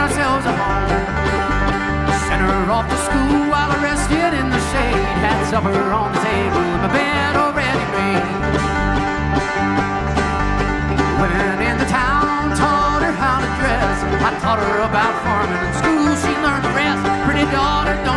ourselves a home. Sent her off to school while I rested in the shade. Had supper on the table, my bed already made. Went into town, taught her how to dress. I taught her about farming in school, she learned the rest. Pretty daughter, don't